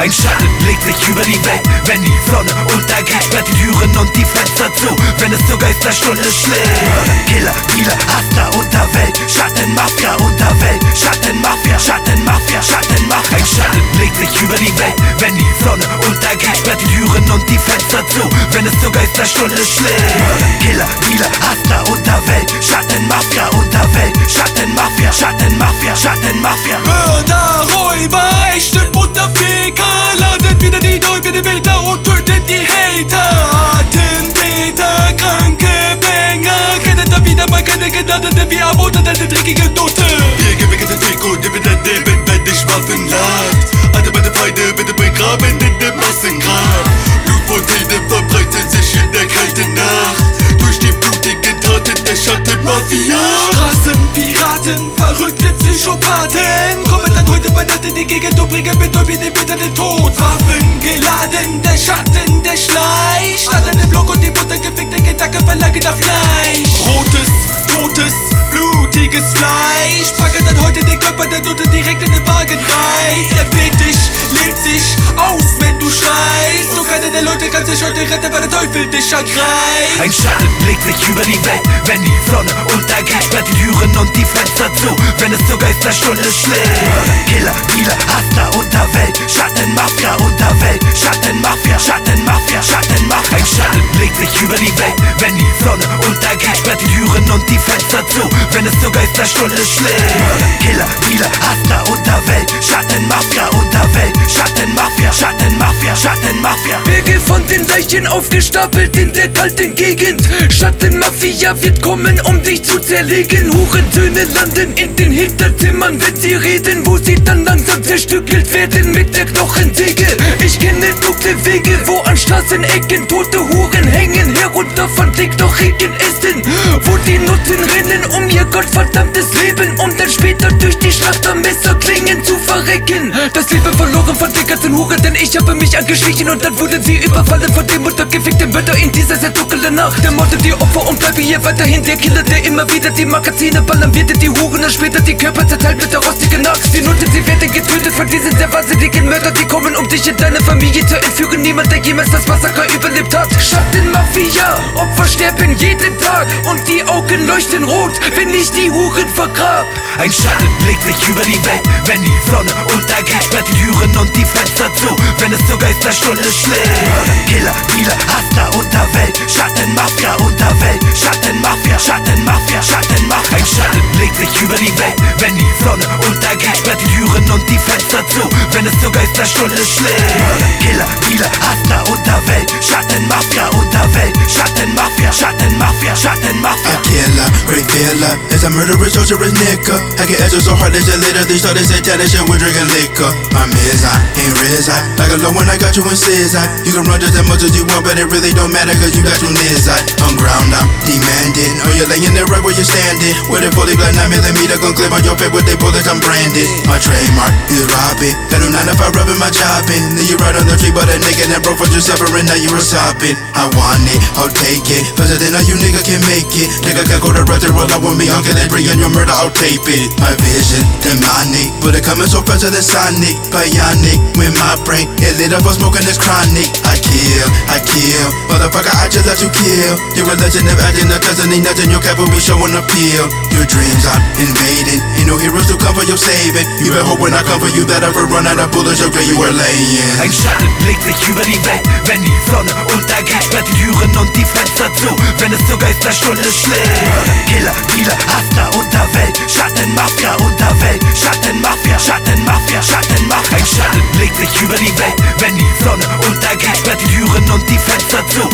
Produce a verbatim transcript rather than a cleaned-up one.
Ein Schatten legt sich über die Welt, wenn die Sonne untergeht. Sperrt die Türen und die Fenster zu, wenn es zur Geisterstunde schlägt. Killer, Dealer, Hustler, Unterwelt, Schattenmafia, Unterwelt, Schattenmafia, Schattenmafia, Schattenmafia. Ein Schatten legt sich über die Welt, wenn die Sonne untergeht. Sperrt die Türen und die Fenster zu, wenn es zur Geisterstunde schlägt. Killer, Dealer, Hustler, Unterwelt, Schattenmafia, Unterwelt, Schattenmafia, Schattenmafia, Schattenmafia. Mörder, Räuber, echte Butterficker, ladet wieder die neuen Bilder und tötet die Hater. Attentäter, kranke Banger, kennt da wieder mal keine Gnade, wie am Unter der dreckigen Note. Wir gewickelt den Weg und über dein Leben, wenn dich Waffen lagt. Alle meine Feinde bitte begraben in dem Massengrab. Blutfontäne verbreiten sich in der kalten Nacht. Durch die blutigen Taten der Schattenmafia. Straßenpiraten, verrückte Psychopathen, kommen dann heute bei Nacht in die Gegend und bringen mit euch in den Tod. Waffen geladen, der Schatten, der schleicht. Statt an dem Block und die Mutter gefickte Gedanken verlangen nach Fleisch. Rotes, totes, blutiges Fleisch. Packen dann heute den Körper der Nutte direkt in den Wagen rein. Er weht dich, lebt sich aus, wenn du schreist. So keiner der Leute kann sich heute retten, weil der Teufel dich ergreift. Ein Schatten legt sich über die Welt, wenn die Sonne untergeht. Sperrt die Türen und die Fenster zu, wenn es zur Geisterstunde schlägt. Killer, Dealer, Hustler, Unterwelt, Schattenmafia, Unterwelt, Schattenmafia, Schattenmafia, Schattenmafia. Ein Schatten legt sich über die Welt, wenn die Sonne untergeht. Sperrt die Türen und die Fenster zu, wenn es zur Geisterstunde schlägt. Killer, Dealer, Hustler, Unterwelt, Schattenmafia, Unterwelt, Schattenmafia, Schattenmafia, Schattenmafia. Berge von den Leichen aufgestapelt in der kalten Gegend. Schattenmafia wird kommen, um dich zu zerlegen. Hurensöhne landen in den Hinterzimmern, wenn sie reden, wo sie dann langsam zerstückelt werden mit der Knochensäge. Ich kenne dunkle Wege, wo an Straßenecken tote Huren hängen, herunter von dicklochigen Ästen, wo die Nutten rennen um ihr gottverdammtes Leben, um dann später durch die Schlachtermesserklingen zu verrecken. Das Leben verloren von den ganzen Huren, denn ich habe mich angeschlichen und dann wurden sie überfallen von dem muttergefickten Wörter in dieser sehr dunklen Nacht. Der Morde die Opfer und bleibe hier weiterhin der Killer, der immer wieder die Magazine ballern wird, die Huren und später die Körper zerteilt mit der rostigen Axt. Die Nutten, sie werden getötet von diesen sehr wahnsinnigen Mörder, die kommen, um dich in deine Familie zu entführen. Niemand, der jemals das Massaker überlebt hat. Schattenmafia, Opfer sterben jeden Tag und die Augen leuchten rot, wenn ich die Huren vergrab. Ein Schatten legt sich über die Welt, wenn die Sonne untergeht. Sperrt die Türen und die Fenster zu, wenn es zur Geisterstunde schlägt. Killer, Dealer, Hustler, Unterwelt, Schattenmafia, Unterwelt, Schattenmafia, Schattenmafia, Schattenmafia. Ein Schatten legt sich über die Welt, wenn die Sonne untergeht. Sperrt die Türen und die Fenster zu, wenn es zur Geisterstunde schlägt. Killer, Dealer, Hustler, Unterwelt, Schattenmafia, Unterwelt, Schattenmafia, Schattenmafia, Schattenmafia. A killer, great killer, is a murderous, torturous nigga. I get edges so hard that you literally started satanic shit with drinking liquor. My mizai ain't rizai, like a low when I got you in scissor. You can run just as much as you want, but it really don't matter cause you got you nizai. I'm ground up, demanding, oh you're laying there right where you're standing. With a fully black nine millimeter gun clip on your face with they bullets, I'm branded. My trademark is robbing, got no nine to five rubbing my chopping. Then you right on the tree, but a nigga that broke for you suffering, now you were sopping. I want it, I'll take it, faster than all you nigga can make it. Nigga can't go to rest and roll out with me, uncle they bring in your murder, I'll tape it. My vision, demonic, but it coming so faster than Sonic. Bionic, with my brain, it lit up for smoking this chronic. I kill, I kill, motherfucker, I just let you kill. Your religion of acting, no cousin, ain't nothing, your cap will be showing appeal. Your dreams are invading, ain't no heroes to come for your saving. You better hope when I come for you that I ever run out of bullets, your grave you were laying. Ein Schatten legt sich über die Welt, wenn die Sonne untergeht. Sperrt die Türen und die Fenster zu, wenn es zur Geisterstunde schlägt. Killer, Dealer, Hustler, Unterwelt, Schattenmafia, Unterwelt, Schattenmafia, Schattenmafia, Schattenmafia. Ein Schatten legt sich über die Welt, wenn die Sonne untergeht. Sperrt die Türen und die Fenster zu,